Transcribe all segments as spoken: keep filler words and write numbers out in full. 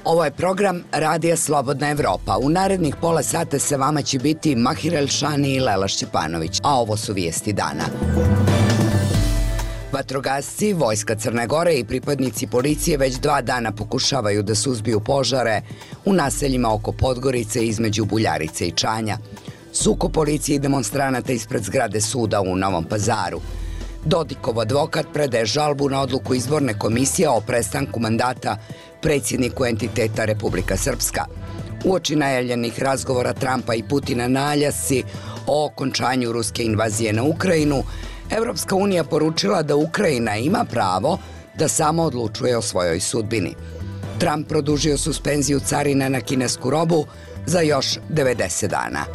Ovo je program Radija Slobodna Evropa. U narednih pola sata sa vama će biti Mahir Elšani i Lela Šćepanović, a ovo su vijesti dana. Vatrogasci, Vojska Crne Gore i pripadnici policije već dva dana pokušavaju da suzbiju požare u naseljima oko Podgorice između Buljarice i Čanja. Sukob policije i demonstranata ispred zgrade suda u Novom Pazaru. Dodikov advokat predaje žalbu na odluku izborne komisije o prestanku mandata predsjedniku entiteta Republika Srpska. Uoči najavljenih razgovora Trumpa i Putina na Aljasci o okončanju ruske invazije na Ukrajinu, Evropska unija poručila da Ukrajina ima pravo da samo odlučuje o svojoj sudbini. Trump produžio suspenziju carina na kinesku robu za još devedeset dana.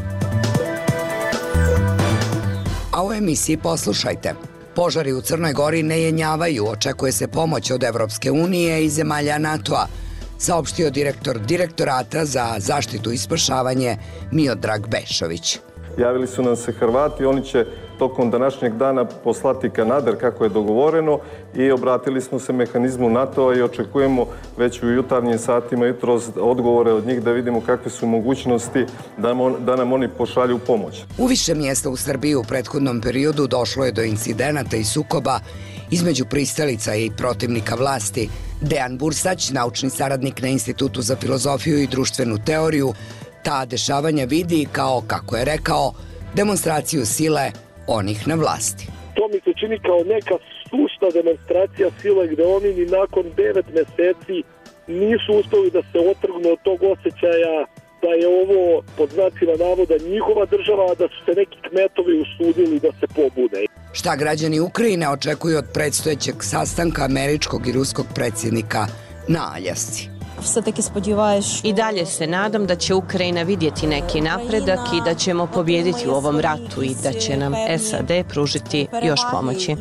A u emisiji poslušajte. Požari u Crnoj Gori ne jenjavaju, očekuje se pomoć od Evropske unije i zemalja NATO-a, saopštio direktor Direktorata za zaštitu i spašavanje Miodrag Bešović. Javili su nam se Hrvati, oni će tokom današnjeg dana poslati kanader kako je dogovoreno i obratili smo se mehanizmu NATO-a i očekujemo već u jutarnjim satima jutros odgovore od njih da vidimo kakve su mogućnosti da nam oni pošalju pomoć. U više mjesta u Srbiji u prethodnom periodu došlo je do incidenata i sukoba između pristalica i protivnika vlasti. Dejan Bursać, naučni saradnik na Institutu za filozofiju i društvenu teoriju, ta dešavanja vidi kao, kako je rekao, demonstraciju sile onih na vlasti. To mi se čini kao neka sušta demonstracija sile gde oni ni nakon devet meseci nisu uspeli da se otrgnu od tog osjećaja da je ovo pod znacima navoda njihova država, a da su se neki kmetovi usudili da se pobude. Šta građani Ukrajine očekuju od predstojećeg sastanka američkog i ruskog predsjednika na Aljasci? I dalje se nadam da će Ukrajina vidjeti neki napredak i da ćemo pobijediti u ovom ratu i da će nam S A D pružiti još pomoći.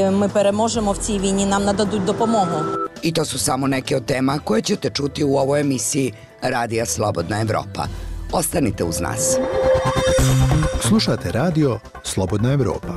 I to su samo neke od tema koje ćete čuti u ovoj emisiji Radija Slobodna Evropa. Ostanite uz nas. Slušate radio Slobodna Evropa.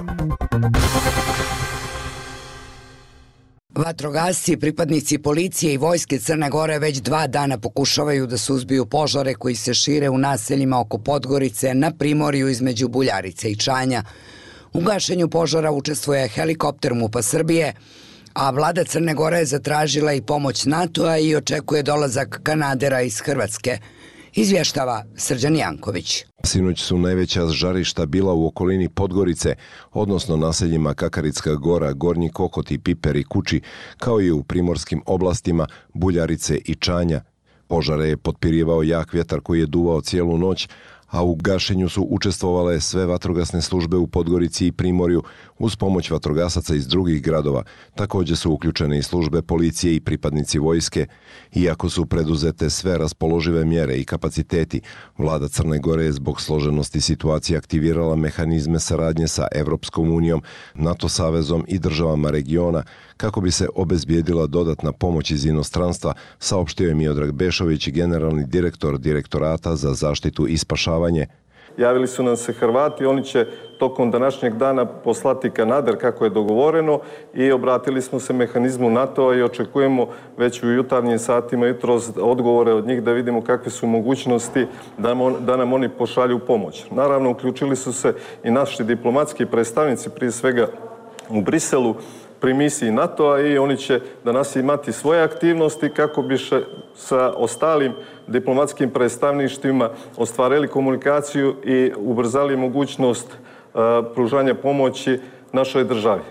Vatrogasci, pripadnici policije i Vojske Crne Gore već dva dana pokušavaju da suzbiju požare koji se šire u naseljima oko Podgorice na primorju između Buljarice i Čanja. U gašenju požara učestvuje helikopter MUP-a Srbije, a vlada Crne Gore je zatražila i pomoć NATO-a i očekuje dolazak kanadera iz Hrvatske. Izvještava Srđan Janković. Sinoć su najveća žarišta bila u okolini Podgorice, odnosno naseljima Kakaritska Gora, Gornji Kokot i Piper i Kuči, kao i u primorskim oblastima Buljarice i Čanja. Požare je potpirivao jak vjetar koji je duvao cijelu noć, a u gašenju su učestvovale sve vatrogasne službe u Podgorici i Primorju uz pomoć vatrogasaca iz drugih gradova. Također su uključene i službe policije i pripadnici vojske. Iako su preduzete sve raspoložive mjere i kapaciteti, vlada Crne Gore je zbog složenosti situacije aktivirala mehanizme saradnje sa Evropskom unijom, NATO savezom i državama regiona kako bi se obezbijedila dodatna pomoć iz inostranstva, saopštio je Miodrag Bešović, generalni direktor Direktorata za zaštitu i spašavanje. Javili su nam se Hrvati, oni će tokom današnjeg dana poslati kanader kako je dogovoreno i obratili smo se mehanizmu NATO-a i očekujemo već u jutarnjim satima jutros odgovore od njih da vidimo kakve su mogućnosti da nam oni pošalju pomoć. Naravno, uključili su se i naši diplomatski predstavnici, prije svega u Briselu, pri misiji NATO-a i oni će danas imati svoje aktivnosti kako bi sa ostalim diplomatskim predstavništvima ostvarili komunikaciju i ubrzali mogućnost pružanja pomoći našoj državi.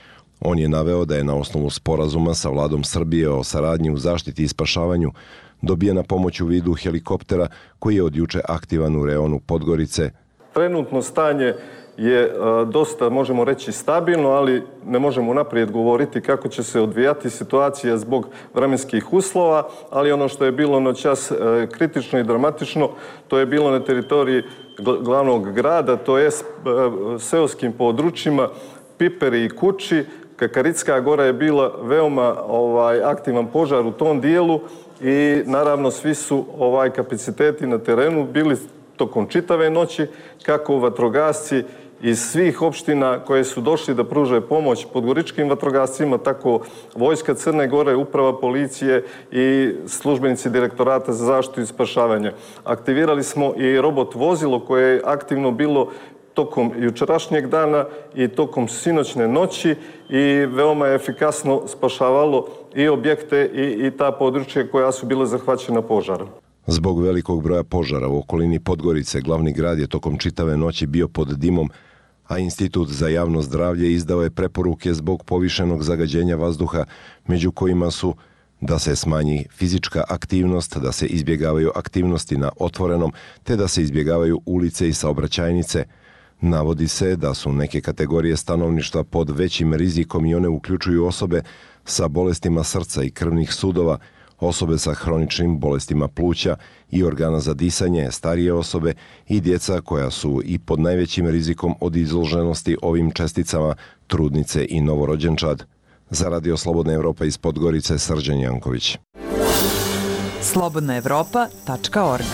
On je naveo da je na osnovu sporazuma sa vladom Srbije o saradnji u zaštiti i spašavanju dobijena pomoć u vidu helikoptera koji je od juče aktivan u reonu Podgorice. Trenutno stanje je dosta, možemo reći, stabilno, ali ne možemo naprijed govoriti kako će se odvijati situacija zbog vremenskih uslova, ali ono što je bilo noćas kritično i dramatično, to je bilo na teritoriji glavnog grada, to je seoskim područjima Piperi i Kuči. Kakaritska Gora je bila veoma ovaj, aktivan požar u tom dijelu i naravno svi su ovaj kapaciteti na terenu bili tokom čitave noći, kako vatrogasci iz svih opština koje su došli da pruže pomoć podgoričkim vatrogascima, tako Vojska Crne Gore, Uprava policije i službenici Direktorata za zaštitu i spašavanje. Aktivirali smo i robot vozilo koje je aktivno bilo tokom jučerašnjeg dana i tokom sinoćne noći i veoma je efikasno spašavalo i objekte i, i ta područja koja su bile zahvaćena požarom. Zbog velikog broja požara u okolini Podgorice, glavni grad je tokom čitave noći bio pod dimom, a Institut za javno zdravlje izdao je preporuke zbog povišenog zagađenja vazduha, među kojima su da se smanji fizička aktivnost, da se izbjegavaju aktivnosti na otvorenom, te da se izbjegavaju ulice i saobraćajnice. Navodi se da su neke kategorije stanovništva pod većim rizikom i one uključuju osobe sa bolestima srca i krvnih sudova, osobe sa hroničnim bolestima pluća i organa za disanje, starije osobe i djeca koja su i pod najvećim rizikom od izloženosti ovim česticama, trudnice i novorođenčad. Za Radio Slobodna Evropa iz Podgorice, Srđan Janković. slobodna evropa tačka org.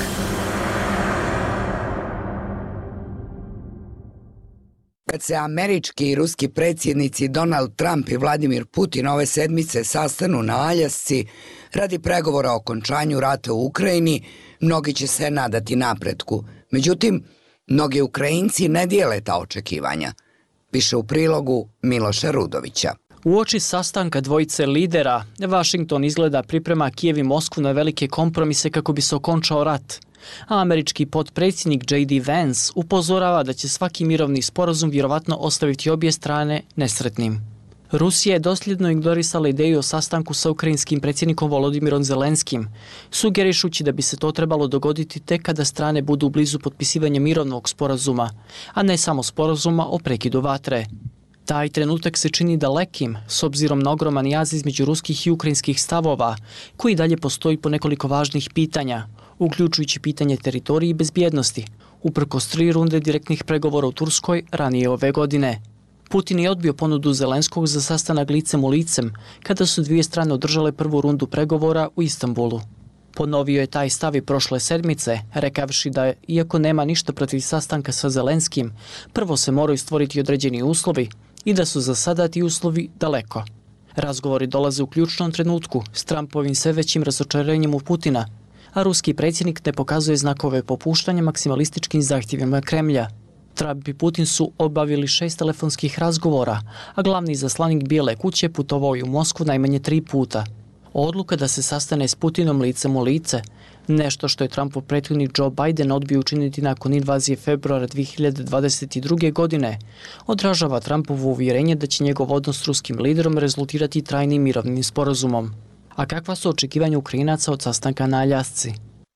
Kad se američki i ruski predsjednici Donald Trump i Vladimir Putin ove sedmice sastanu na Aljasci radi pregovora o okončanju rata u Ukrajini, mnogi će se nadati napretku. Međutim, mnogi Ukrajinci ne dijele ta očekivanja. Piše u prilogu Miloša Rudovića. Uoči sastanka dvojice lidera, Washington izgleda priprema Kijev i Moskvu na velike kompromise kako bi se okončao rat. A američki potpredsjednik J D Vance upozorava da će svaki mirovni sporazum vjerovatno ostaviti obje strane nesretnim. Rusija je dosljedno ignorisala ideju o sastanku sa ukrajinskim predsjednikom Volodimirom Zelenskim, sugerišući da bi se to trebalo dogoditi tek kada strane budu blizu potpisivanja mirovnog sporazuma, a ne samo sporazuma o prekidu vatre. Taj trenutak se čini dalekim, s obzirom na ogroman jaz između ruskih i ukrajinskih stavova, koji dalje postoji po nekoliko važnih pitanja, uključujući pitanje teritorije i bezbjednosti, uprkos tri runde direktnih pregovora u Turskoj ranije ove godine. Putin je odbio ponudu Zelenskog za sastanak licem u licem, kada su dvije strane održale prvu rundu pregovora u Istanbulu. Ponovio je taj stav i prošle sedmice, rekavši da, iako nema ništa protiv sastanka sa Zelenskim, prvo se moraju stvoriti određeni uslovi i da su za sada ti uslovi daleko. Razgovori dolaze u ključnom trenutku s Trumpovim sve većim razočarenjem u Putina, a ruski predsjednik ne pokazuje znakove popuštanja maksimalističkim zahtjevima Kremlja. Trump i Putin su obavili šest telefonskih razgovora, a glavni izaslanik Bijele kuće putovao je u Moskvu najmanje tri puta. Odluka da se sastane s Putinom licem u lice, nešto što je Trumpov prethodnik Joe Biden odbio učiniti nakon invazije februara dvije hiljade dvadeset druge. godine, odražava Trumpovo uvjerenje da će njegov odnos s ruskim liderom rezultirati trajnim mirovnim sporazumom. A kakva su očekivanja Ukrajinaca od sastanka na Aljasci?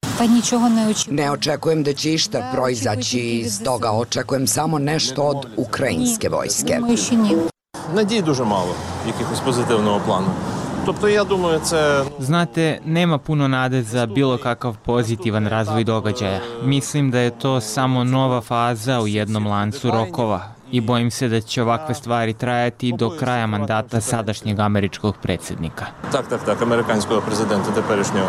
Ne očekujem da će išta proizaći iz toga, očekujem samo nešto od ukrajinske vojske. Надій дуже мало, якихось позитивного плану. Тобто, я думаю, це... Znate, nema puno nade za bilo kakav pozitivan razvoj događaja. Mislim da je to samo nova faza u jednom lancu rokova i bojim se da će ovakve stvari trajati do kraja mandata sadašnjeg američkog predsjednika. Так, так, так, американського президента теперішнього.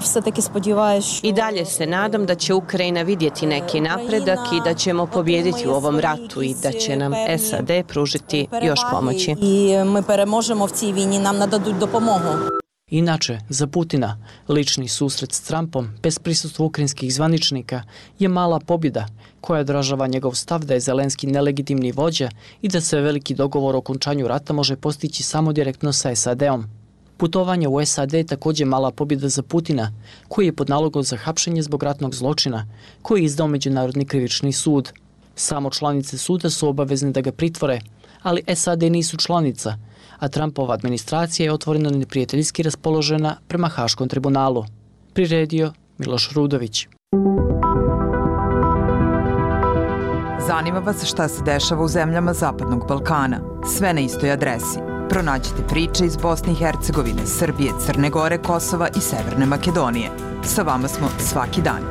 I dalje se nadam da će Ukrajina vidjeti neki napredak i da ćemo pobijediti u ovom ratu i da će nam S A D pružiti još pomoći. Inače, za Putina, lični susret s Trumpom bez prisustva ukrajinskih zvaničnika je mala pobjeda koja odražava njegov stav da je Zelenski nelegitimni vođa i da se veliki dogovor o okončanju rata može postići samo direktno sa S A D-om. Putovanje u S A D je također mala pobjeda za Putina, koji je pod nalogom za hapšenje zbog ratnog zločina, koji je izdao Međunarodni krivični sud. Samo članice suda su obavezne da ga pritvore, ali S A D nisu članica, a Trumpova administracija je otvoreno neprijateljski raspoložena prema Haškom tribunalu. Priredio Miloš Rudović. Zanima vas šta se dešava u zemljama Zapadnog Balkana. Sve na istoj adresi. Pronađite priče iz Bosne i Hercegovine, Srbije, Crne Gore, Kosova i Severne Makedonije. Sa vama smo svaki dan.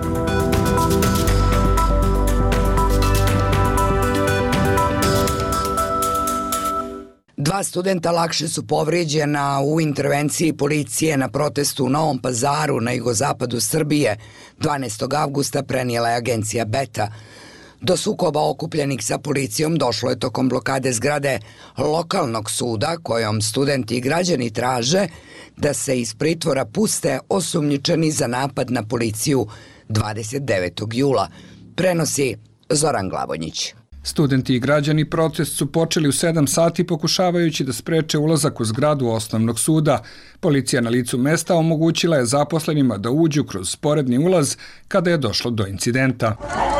Dva studenta lakše su povrijeđena u intervenciji policije na protestu u Novom Pazaru na jugozapadu Srbije. dvanaestog avgusta prenijela je agencija Beta. Do sukoba okupljenih sa policijom došlo je tokom blokade zgrade lokalnog suda kojom studenti i građani traže da se iz pritvora puste osumnjičeni za napad na policiju dvadeset devetog jula, prenosi Zoran Glavonjić. Studenti i građani protest su počeli u sedam sati pokušavajući da spreče ulazak u zgradu osnovnog suda. Policija na licu mesta omogućila je zaposlenima da uđu kroz sporedni ulaz kada je došlo do incidenta.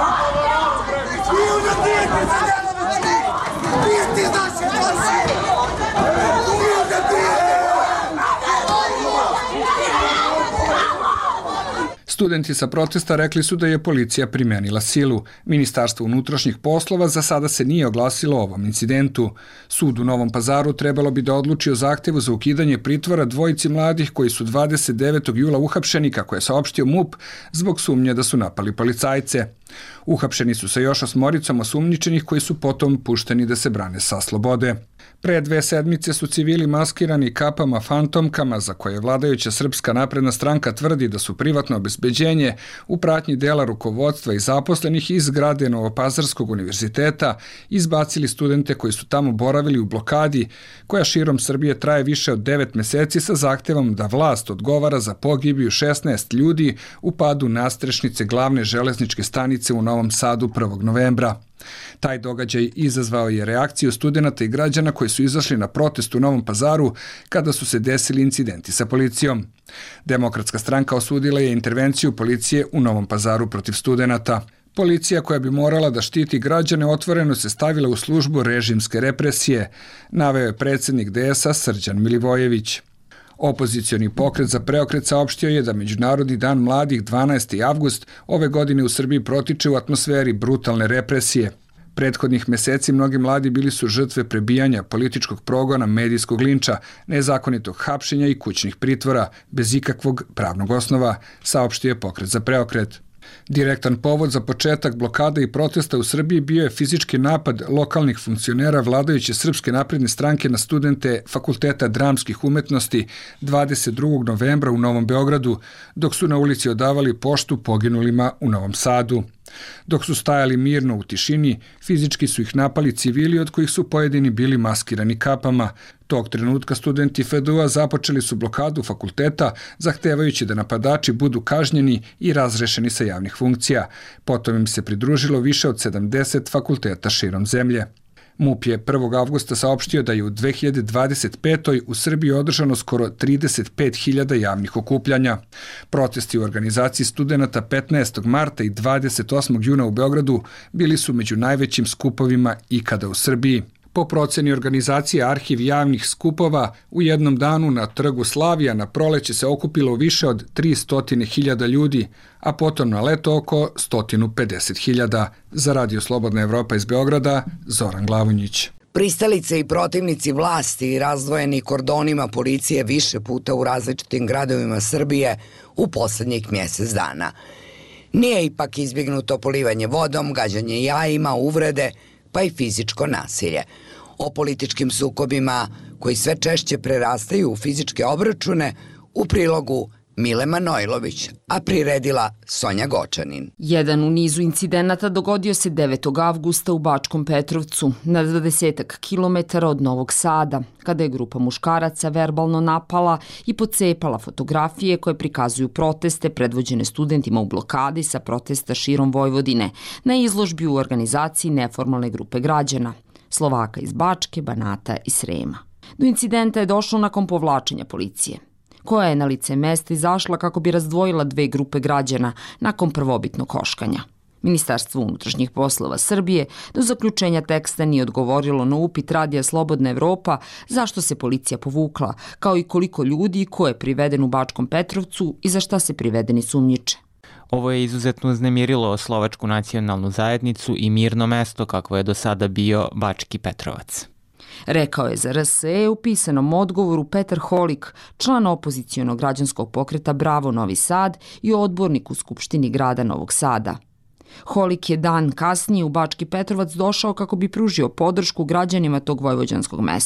Studenti sa protesta rekli su da je policija primenila silu. Ministarstvo unutrašnjih poslova za sada se nije oglasilo o ovom incidentu. Sud u Novom Pazaru trebalo bi da odluči o zahtevu za ukidanje pritvora dvojici mladih koji su dvadeset devetog jula uhapšeni, kako je saopštio MUP, zbog sumnje da su napali policajce. Uhapšeni su sa još osmoricom osumnjičenih koji su potom pušteni da se brane sa slobode. Pre dve sedmice su civili maskirani kapama fantomkama za koje vladajuća Srpska napredna stranka tvrdi da su privatno obezbeđenje u pratnji dela rukovodstva i zaposlenih iz zgrade Novopazarskog univerziteta izbacili studente koji su tamo boravili u blokadi koja širom Srbije traje više od devet meseci sa zahtevom da vlast odgovara za pogibiju šesnaest ljudi u padu nastrešnice glavne železničke stanice u Novom Sadu prvog novembra. Taj događaj izazvao je reakciju studenata i građana koji su izašli na protest u Novom Pazaru kada su se desili incidenti sa policijom. Demokratska stranka osudila je intervenciju policije u Novom Pazaru protiv studenata. Policija koja bi morala da štiti građane otvoreno se stavila u službu režimske represije, naveo je predsjednik D S A Srđan Milivojević. Opozicioni pokret za preokret saopštio je da Međunarodni dan mladih dvanaesti avgust ove godine u Srbiji protiče u atmosferi brutalne represije. Prethodnih meseci mnogi mladi bili su žrtve prebijanja, političkog progona, medijskog linča, nezakonitog hapšenja i kućnih pritvora, bez ikakvog pravnog osnova, saopštio je pokret za preokret. Direktan povod za početak blokada i protesta u Srbiji bio je fizički napad lokalnih funkcionera vladajuće Srpske napredne stranke na studente Fakulteta dramskih umetnosti dvadeset drugog novembra u Novom Beogradu, dok su na ulici odavali poštu poginulima u Novom Sadu. Dok su stajali mirno u tišini, fizički su ih napali civili od kojih su pojedini bili maskirani kapama. Tog trenutka studenti F D U-a započeli su blokadu fakulteta, zahtevajući da napadači budu kažnjeni i razrešeni sa javnih funkcija. Potom im se pridružilo više od sedamdeset fakulteta širom zemlje. MUP je prvog avgusta saopštio da je u dve hiljade dvadeset petoj u Srbiji održano skoro trideset pet hiljada javnih okupljanja. Protesti u organizaciji studenata petnaestog marta i dvadeset osmog juna u Beogradu bili su među najvećim skupovima ikada u Srbiji. Po proceni organizacije Arhiv javnih skupova, u jednom danu na Trgu Slavija na proleće se okupilo više od tristo hiljada ljudi, a potom na leto oko sto pedeset hiljada. Za Radio Slobodna Evropa iz Beograda, Zoran Glavonjić. Pristalice i protivnici vlasti i razdvojeni kordonima policije više puta u različitim gradovima Srbije u poslednjih mjesec dana. Nije ipak izbjegnuto polivanje vodom, gađanje jajima, uvrede, pa i fizičko nasilje. O političkim sukobima koji sve češće prerastaju u fizičke obračune u prilogu Mile Manojlović, a priredila Sonja Gočanin. Jedan u nizu incidenata dogodio se devetog avgusta u Bačkom Petrovcu, na dvadesetak kilometara od Novog Sada, kada je grupa muškaraca verbalno napala i pocepala fotografije koje prikazuju proteste predvođene studentima u blokadi sa protesta širom Vojvodine na izložbi u organizaciji neformalne grupe građana, Slovaka iz Bačke, Banata i Srema. Do incidenta je došlo nakon povlačenja policije, koja je na lice mesta izašla kako bi razdvojila dve grupe građana nakon prvobitnog koškanja. Ministarstvo unutrašnjih poslova Srbije do zaključenja teksta nije odgovorilo na upit Radija Slobodna Evropa zašto se policija povukla, kao i koliko ljudi ko je priveden u Bačkom Petrovcu i za šta se privedeni sumnjiče. Ovo je izuzetno uznemirilo slovačku nacionalnu zajednicu i mirno mesto kakvo je do sada bio Bački Petrovac. Rekao je za R S E u pisanom odgovoru Petar Holik, član opozicijonog građanskog pokreta Bravo Novi Sad i odbornik u Skupštini grada Novog Sada. Holik je dan kasnije u Bački Petrovac došao kako bi pružio podršku građanima tog vojvođanskog mesta.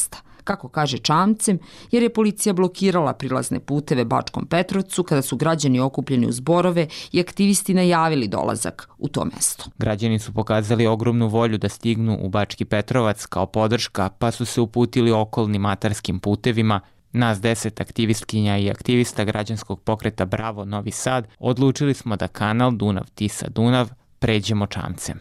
Kako kaže čamcem, jer je policija blokirala prilazne puteve Bačkom Petrovcu kada su građani okupljeni u zborove i aktivisti najavili dolazak u to mesto. Građani su pokazali ogromnu volju da stignu u Bački Petrovac kao podrška, pa su se uputili okolnim atarskim putevima. Nas deset aktivistkinja i aktivista građanskog pokreta Bravo Novi Sad odlučili smo da kanal Dunav-Tisa-Dunav pređemo čamcem.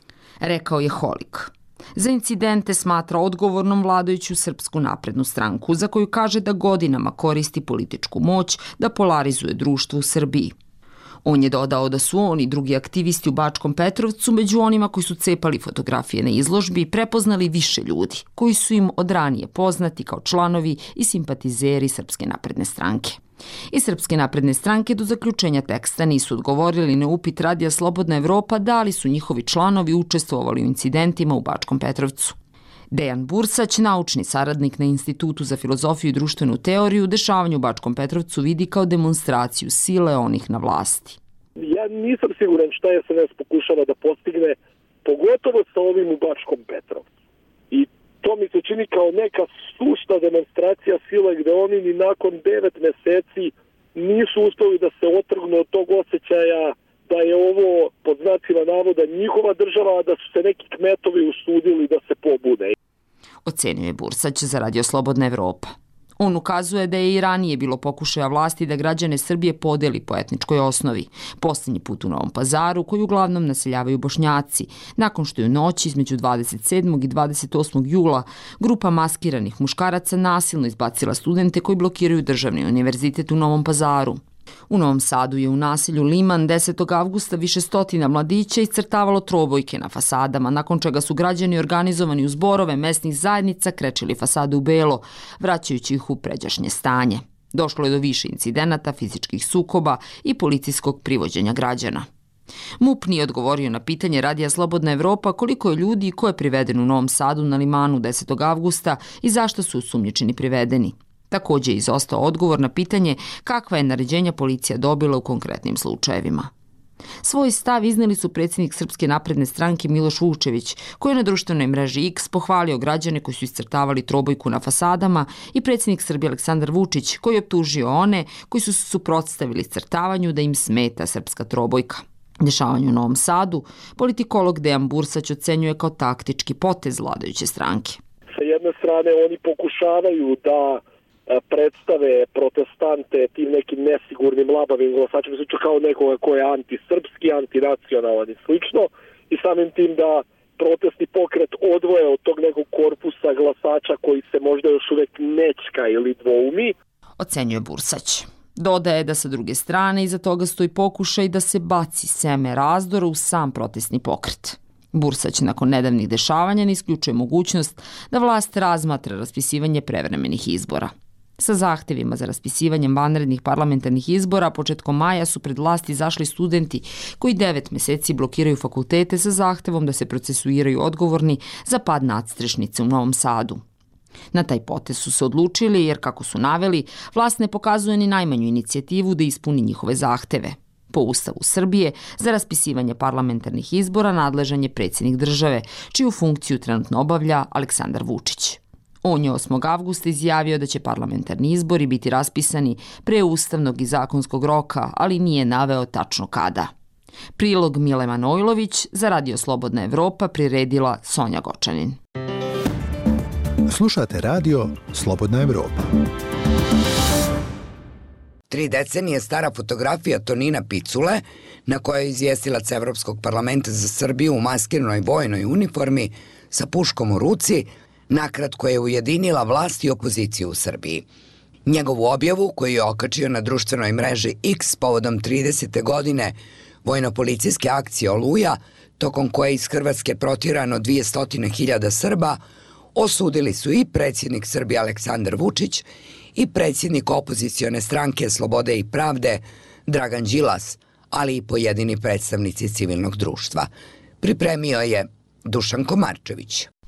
Rekao je Holik. Za incidente smatra odgovornom vladajuću Srpsku naprednu stranku, za koju kaže da godinama koristi političku moć da polarizuje društvo u Srbiji. On je dodao da su oni i drugi aktivisti u Bačkom Petrovcu među onima koji su cepali fotografije na izložbi prepoznali više ljudi, koji su im od ranije poznati kao članovi i simpatizeri Srpske napredne stranke. Iz Srpske napredne stranke do zaključenja teksta nisu odgovorili na upit Radija Slobodna Evropa da li su njihovi članovi učestvovali u incidentima u Bačkom Petrovcu. Dejan Bursać, naučni saradnik na Institutu za filozofiju i društvenu teoriju, dešavanje u Bačkom Petrovcu vidi kao demonstraciju sile onih na vlasti. Ja nisam siguran šta je S N S pokušava da postigne, pogotovo sa ovim u Bačkom Petrovcu. I to mi se čini kao neka sušta demonstracija sile gde oni ni nakon devet meseci nisu uspeli da se otrgnu od tog osjećaja da je ovo pod znacima navoda njihova država, a da su se neki kmetovi usudili da se pobude. Ocenio je Bursać za Radio Slobodna Evropa. On ukazuje da je i ranije bilo pokušaja vlasti da građane Srbije podeli po etničkoj osnovi. Poslednji put u Novom Pazaru, koji uglavnom naseljavaju Bošnjaci, nakon što je u noći između dvadeset sedmog i dvadeset osmog jula grupa maskiranih muškaraca nasilno izbacila studente koji blokiraju Državni univerzitet u Novom Pazaru. U Novom Sadu je u naselju Liman desetog avgusta više stotina mladića iscrtavalo trobojke na fasadama, nakon čega su građani organizovani u zborove mesnih zajednica krečili fasade u belo, vraćajući ih u pređašnje stanje. Došlo je do više incidenata, fizičkih sukoba i policijskog privođenja građana. MUP nije odgovorio na pitanje Radija Slobodna Evropa koliko je ljudi i ko je priveden u Novom Sadu na Limanu desetog avgusta i zašto su osumnjičeni privedeni. Takođe je izostao odgovor na pitanje kakva je naređenja policija dobila u konkretnim slučajevima. Svoj stav izneli su predsjednik Srpske napredne stranke Miloš Vučević, koji je na društvenoj mreži X pohvalio građane koji su iscrtavali trobojku na fasadama, i predsjednik Srbije Aleksandar Vučić, koji je optužio one koji su se suprotstavili iscrtavanju da im smeta srpska trobojka. Dešavanje u Novom Sadu politikolog Dejan Bursać ocenjuje kao taktički potez vladajuće stranke. Sa jedne strane oni pokušavaju da predstave protestante tim nekim nesigurnim, labavim glasačima, slično kao nekoga ko je antisrpski, antinacionalan i slično, i samim tim da protestni pokret odvoje od tog nekog korpusa glasača koji se možda još uvek nečka ili dvoumi. Ocenjuje Bursać. Dodaje da sa druge strane iza toga stoji pokušaj da se baci seme razdora u sam protestni pokret. Bursać nakon nedavnih dešavanja ne isključuje mogućnost da vlast razmatra raspisivanje prevremenih izbora. Sa zahtevima za raspisivanjem vanrednih parlamentarnih izbora početkom maja su pred vlast izašli studenti koji devet meseci blokiraju fakultete sa zahtevom da se procesuiraju odgovorni za pad nadstrešnice u Novom Sadu. Na taj potez su se odlučili jer, kako su naveli, vlast ne pokazuje ni najmanju inicijativu da ispuni njihove zahteve. Po Ustavu Srbije, za raspisivanje parlamentarnih izbora nadležan je predsjednik države, čiju funkciju trenutno obavlja Aleksandar Vučić. On je osmog avgusta izjavio da će parlamentarni izbori biti raspisani pre ustavnog i zakonskog roka, ali nije naveo tačno kada. Prilog Mile Manojlović za Radio Slobodna Evropa priredila Sonja Gočanin. Slušate Radio Slobodna Evropa. Tri decenije stara fotografija Tonina Picule, na kojoj je izvjestilac Evropskog parlamenta za Srbiju u maskiranoj vojnoj uniformi sa puškom u ruci, nakratko je ujedinila vlast i opoziciju u Srbiji. Njegovu objavu, koju je okačio na društvenoj mreži X povodom tridesete godine vojno-policijske akcije Oluja, tokom koje je iz Hrvatske protjerano dvjesto hiljada Srba, osudili su i predsjednik Srbije Aleksandar Vučić i predsjednik opozicione stranke Slobode i pravde Dragan Đilas, ali i pojedini predstavnici civilnog društva. Pripremio je Dušan Komarčević.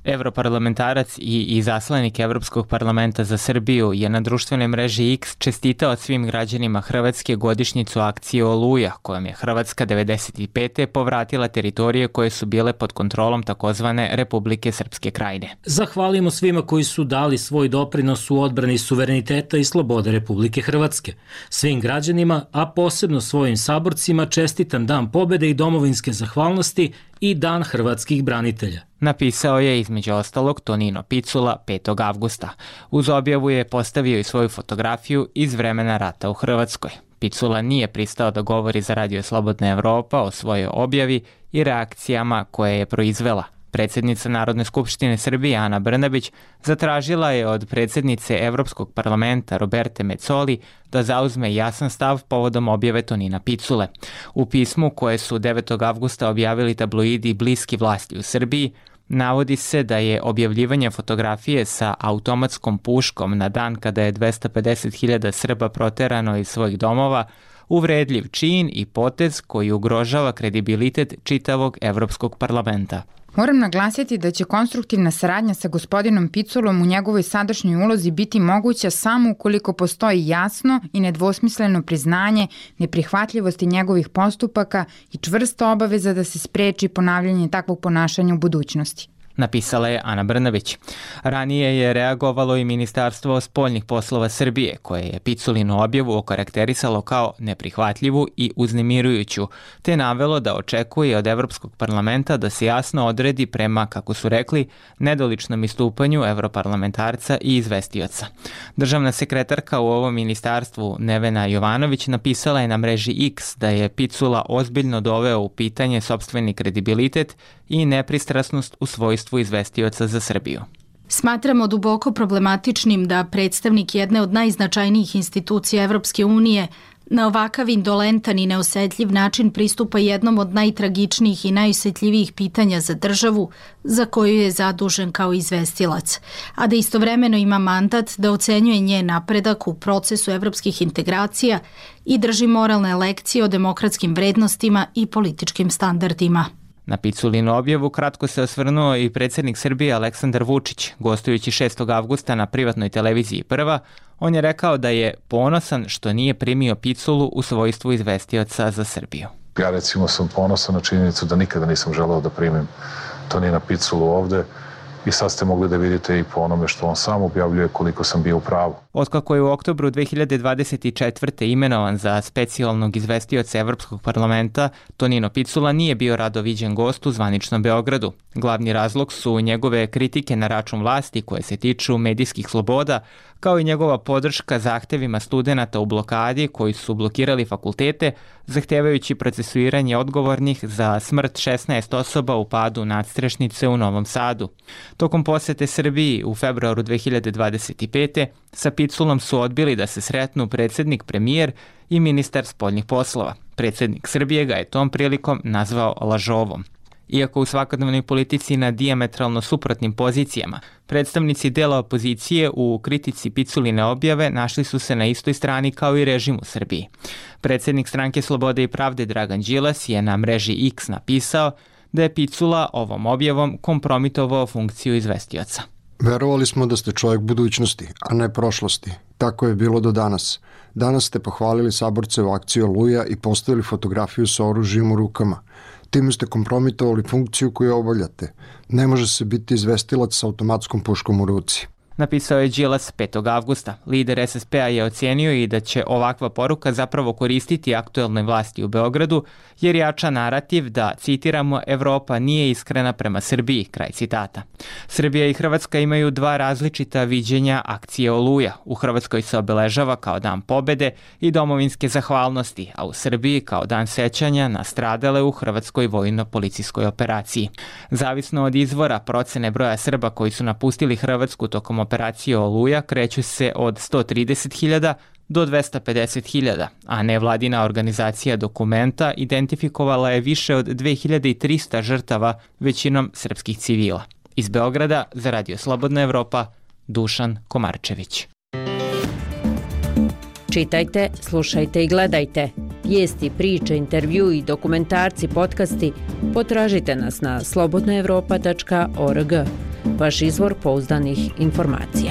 Evroparlamentarac i izaslanik Evropskog parlamenta za Srbiju je na društvenoj mreži X čestitao svim građanima Hrvatske godišnjicu akcije Oluja, kojom je Hrvatska devedeset pete povratila teritorije koje su bile pod kontrolom takozvane Republike Srpske Krajine. Zahvalimo svima koji su dali svoj doprinos u odbrani suvereniteta i slobode Republike Hrvatske. Svim građanima, a posebno svojim saborcima, čestitam Dan pobede i domovinske zahvalnosti i Dan hrvatskih branitelja. Napisao je između ostalog Tonino Picula petog avgusta. Uz objavu je postavio i svoju fotografiju iz vremena rata u Hrvatskoj. Picula nije pristao da govori za Radio Slobodna Evropa o svojoj objavi i reakcijama koje je proizvela. Predsjednica Narodne skupštine Srbije Ana Brnabić zatražila je od predsjednice Evropskog parlamenta Roberte Mecoli da zauzme jasan stav povodom objave Tonina Picule. U pismu koje su devetog avgusta objavili tabloidi bliski vlasti u Srbiji, navodi se da je objavljivanje fotografije sa automatskom puškom na dan kada je dvesta pedeset hiljada Srba proterano iz svojih domova uvredljiv čin i potez koji ugrožava kredibilitet čitavog Evropskog parlamenta. Moram naglasiti da će konstruktivna saradnja sa gospodinom Piculom u njegovoj sadašnjoj ulozi biti moguća samo ukoliko postoji jasno i nedvosmisleno priznanje neprihvatljivosti njegovih postupaka i čvrsta obaveza da se spreči ponavljanje takvog ponašanja u budućnosti. Napisala je Ana Brnabić. Ranije je reagovalo i Ministarstvo spoljnih poslova Srbije, koje je Piculinu objavu okarakterisalo kao neprihvatljivu i uznemirujuću, te navelo da očekuje od Evropskog parlamenta da se jasno odredi prema, kako su rekli, nedoličnom istupanju evroparlamentarca i izvestioca. Državna sekretarka u ovom ministarstvu Nevena Jovanović napisala je na mreži X da je Picula ozbiljno doveo u pitanje sopstveni kredibilitet i nepristrasnost u svojstvu izvestioca za Srbiju. Smatramo duboko problematičnim da predstavnik jedne od najznačajnijih institucija Evropske unije na ovakav indolentan i neosetljiv način pristupa jednom od najtragičnijih i najosetljivijih pitanja za državu za koju je zadužen kao izvestilac, a da istovremeno ima mandat da ocenjuje njen napredak u procesu evropskih integracija i drži moralne lekcije o demokratskim vrednostima i političkim standardima. Na Piculinu objavu kratko se osvrnuo i predsjednik Srbije Aleksandar Vučić. Gostujući šestog avgusta na privatnoj televiziji Prva, on je rekao da je ponosan što nije primio Piculu u svojstvu izvestioca za Srbiju. Ja recimo sam ponosan na činjenicu da nikada nisam želeo da primim Tonina Piculu ovde i sad ste mogli da vidite i po onome što on sam objavljuje koliko sam bio u pravu. Otkako je u oktobru dve hiljade dvadeset četvrte imenovan za specijalnog izvestioca Evropskog parlamenta, Tonino Picula nije bio rado viđen gost u zvaničnom Beogradu. Glavni razlog su njegove kritike na račun vlasti koje se tiču medijskih sloboda, kao i njegova podrška zahtevima studenata u blokadi koji su blokirali fakultete, zahtevajući procesuiranje odgovornih za smrt šesnaest osoba u padu nadstrešnice u Novom Sadu. Tokom posete Srbiji u februaru dve hiljade dvadeset pete sa Piculom su odbili da se sretnu predsjednik, premijer i ministar spoljnih poslova. Predsjednik Srbije ga je tom prilikom nazvao lažovom. Iako u svakodnevnoj politici na dijametralno suprotnim pozicijama, predstavnici dela opozicije u kritici Piculine objave našli su se na istoj strani kao i režim u Srbiji. Predsjednik Stranke Slobode i pravde Dragan Đilas je na mreži X napisao da je Picula ovom objavom kompromitovao funkciju izvestioca. Verovali smo da ste čovjek budućnosti, a ne prošlosti. Tako je bilo do danas. Danas ste pohvalili saborcevu akciju Oluja i postavili fotografiju sa oružjem u rukama. Time ste kompromitovali funkciju koju obavljate. Ne može se biti izvestilac sa automatskom puškom u ruci. Napisao je Đilas petog avgusta. Lider es es pe-a je ocenio i da će ovakva poruka zapravo koristiti aktuelnoj vlasti u Beogradu, jer jača narativ da, citiramo, Evropa nije iskrena prema Srbiji, kraj citata. Srbija i Hrvatska imaju dva različita viđenja akcije Oluja. U Hrvatskoj se obeležava kao dan pobede i domovinske zahvalnosti, a u Srbiji kao dan sećanja na stradale u hrvatskoj vojno-policijskoj operaciji. Zavisno od izvora, procene broja Srba koji su napustili Hrvatsku tokom operacije Oluja kreću se od sto trideset hiljada do dvesta pedeset hiljada, a nevladina organizacija Dokumenta identifikovala je više od dve hiljade trista žrtava, većinom srpskih civila. Iz Beograda za Radio Slobodna Evropa, Dušan Komarčević. Čitajte, slušajte i gledajte. Vijesti, priče, intervju i dokumentarci, podcasti potražite nas na slobodnaevropa tačka org. vaš izvor pouzdanih informacija.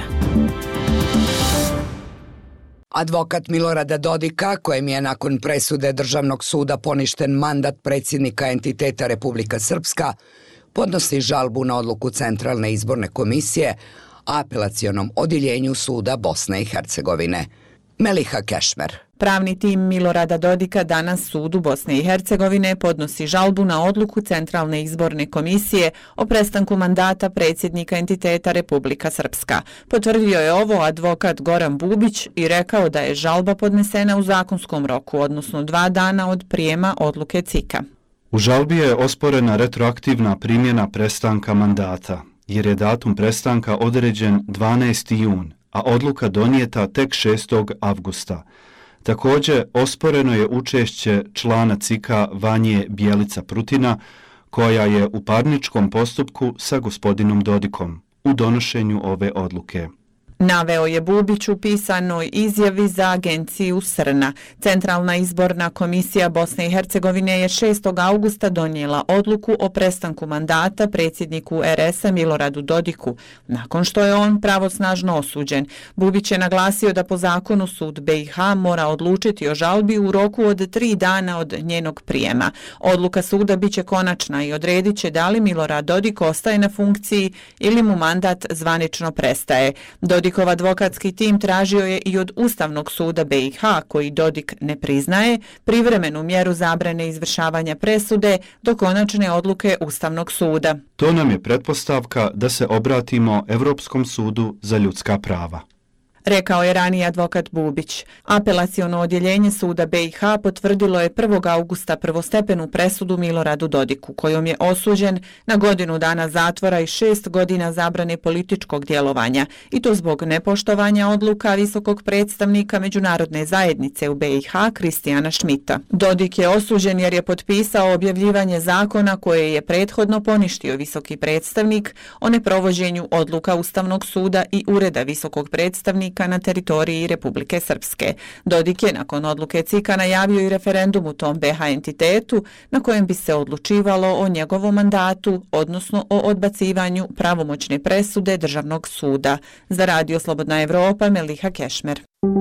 Advokat Milorada Dodika, kojem je nakon presude Državnog suda poništen mandat predsjednika entiteta Republika Srpska, podnosi žalbu na odluku Centralne izborne komisije apelacionom odjeljenju suda Bosne i Hercegovine. Meliha Kešmer. Pravni tim Milorada Dodika danas sudu Bosne i Hercegovine podnosi žalbu na odluku Centralne izborne komisije o prestanku mandata predsjednika entiteta Republika Srpska. Potvrdio je ovo advokat Goran Bubić i rekao da je žalba podnesena u zakonskom roku, odnosno dva dana od prijema odluke C I K-a. U žalbi je osporena retroaktivna primjena prestanka mandata, jer je datum prestanka određen dvanaesti jun, a odluka donijeta tek šestog avgusta. Također, osporeno je učešće člana C I K-a Vanje Bjelica Prutina, koja je u parničkom postupku sa gospodinom Dodikom u donošenju ove odluke. Naveo je Bubić u pisanoj izjavi za agenciju Srna. Centralna izborna komisija Bosne i Hercegovine je šestog augusta donijela odluku o prestanku mandata predsjedniku R S-a Miloradu Dodiku, nakon što je on pravosnažno osuđen. Bubić je naglasio da po zakonu sud B i H mora odlučiti o žalbi u roku od tri dana od njenog prijema. Odluka suda biće konačna i odredit će da li Milorad Dodik ostaje na funkciji ili mu mandat zvanično prestaje. Dodik Dodikov advokatski tim tražio je i od Ustavnog suda B i H, koji Dodik ne priznaje, privremenu mjeru zabrane izvršavanja presude do konačne odluke Ustavnog suda. To nam je pretpostavka da se obratimo Evropskom sudu za ljudska prava, rekao je raniji advokat Bubić. Apelaciono odjeljenje suda B i H potvrdilo je prvog augusta prvostepenu presudu Miloradu Dodiku, kojom je osuđen na godinu dana zatvora i šest godina zabrane političkog djelovanja, i to zbog nepoštovanja odluka visokog predstavnika međunarodne zajednice u B i H Kristijana Šmita. Dodik je osuđen jer je potpisao objavljivanje zakona koje je prethodno poništio visoki predstavnik o neprovođenju odluka Ustavnog suda i Ureda visokog predstavnika na teritoriji Republike Srpske. Dodik je nakon odluke C I K-a najavio i referendum u tom B H entitetu na kojem bi se odlučivalo o njegovom mandatu, odnosno o odbacivanju pravomoćne presude Državnog suda. Za Radio Slobodna Evropa, Meliha Kešmer.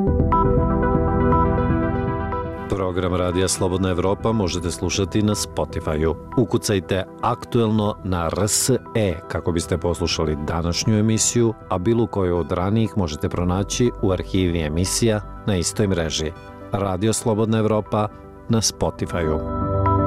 Program Radija Slobodna Evropa možete slušati na Spotify-u. Ukucajte aktuelno na R S E kako biste poslušali današnju emisiju, a bilo koju od ranijih možete pronaći u arhivi emisija na istoj mreži. Radio Slobodna Evropa na Spotify-u.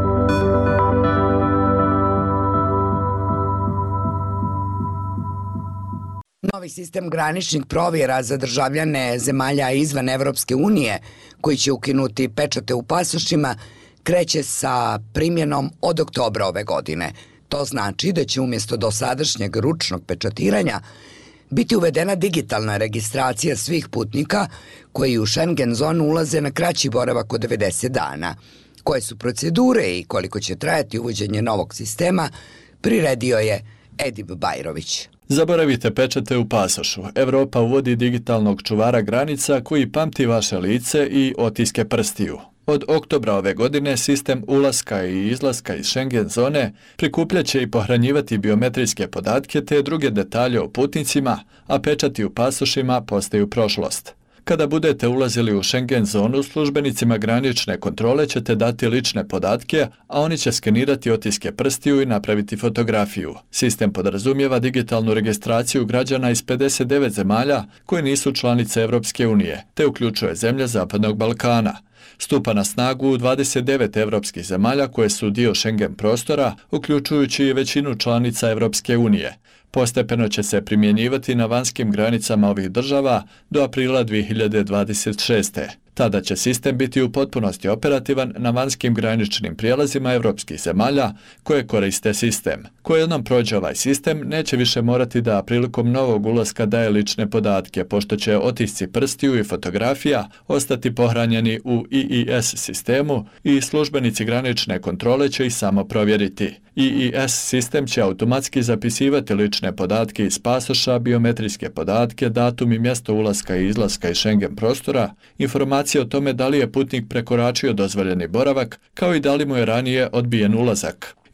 Novi sistem graničnih provjera za državljane zemalja izvan Evropske unije, koji će ukinuti pečate u pasošima, kreće sa primjenom od oktobra ove godine. To znači da će umjesto dosadašnjeg ručnog pečatiranja biti uvedena digitalna registracija svih putnika koji u Schengen zonu ulaze na kraći boravak od devedeset dana. Koje su procedure i koliko će trajati uvođenje novog sistema, priredio je Edip Bajrović. Zaboravite pečate u pasošu. Evropa uvodi digitalnog čuvara granica koji pamti vaše lice i otiske prstiju. Od oktobra ove godine sistem ulaska i izlaska iz Schengen zone prikupljaće i pohranjivati biometrijske podatke te druge detalje o putnicima, a pečati u pasošima postaju prošlost. Kada budete ulazili u Schengen zonu, službenicima granične kontrole ćete dati lične podatke, a oni će skenirati otiske prstiju i napraviti fotografiju. Sistem podrazumijeva digitalnu registraciju građana iz pedeset devet zemalja koje nisu članice Evropske unije, te uključuje zemlje Zapadnog Balkana. Stupa na snagu u dvadeset devet evropskih zemalja koje su dio Schengen prostora, uključujući i većinu članica Evropske unije. Postepeno će se primjenjivati na vanjskim granicama ovih država do aprila dvije hiljade dvadeset šeste. Tada će sistem biti u potpunosti operativan na vanjskim graničnim prijelazima evropskih zemalja koje koriste sistem. Ko jednom prođe ovaj sistem, neće više morati da prilikom novog ulaska daje lične podatke, pošto će otisci prstiju i fotografija ostati pohranjeni u I I S sistemu i službenici granične kontrole će ih samo provjeriti. I I S sistem će automatski zapisivati lične podatke iz pasoša, biometrijske podatke, datum i mjesto ulaska i izlaska iz Schengen prostora, informacije o tome da li je putnik prekoračio dozvoljeni boravak, kao i da li mu je ranije odbijen ulazak.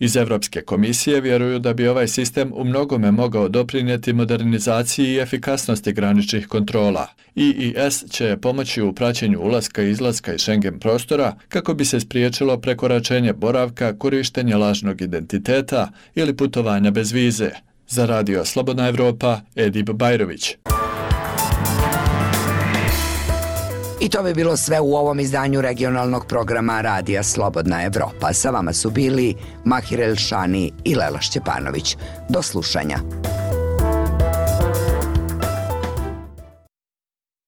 Iz Evropske komisije vjeruju da bi ovaj sistem u mnogome mogao doprinijeti modernizaciji i efikasnosti graničnih kontrola. I I S će pomoći u praćenju ulaska i izlaska iz Schengen prostora kako bi se spriječilo prekoračenje boravka, korištenje lažnog identiteta ili putovanja bez vize. Za Radio Slobodna Evropa, Edip Bajrović. I to bi bilo sve u ovom izdanju regionalnog programa Radija Slobodna Evropa. Sa vama su bili Mahir Elšani i Lela Šćepanović. Do slušanja.